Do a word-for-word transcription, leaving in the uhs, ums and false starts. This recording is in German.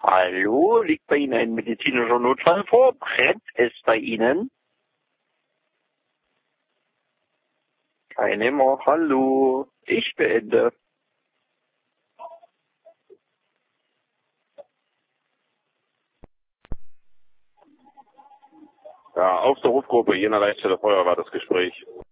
Hallo, liegt bei Ihnen ein medizinischer Notfall vor? Brennt es bei Ihnen? Keine mehr. Hallo, ich beende. Ja, auf der Rufgruppe, jener Leitstelle Feuerwehr war das Gespräch.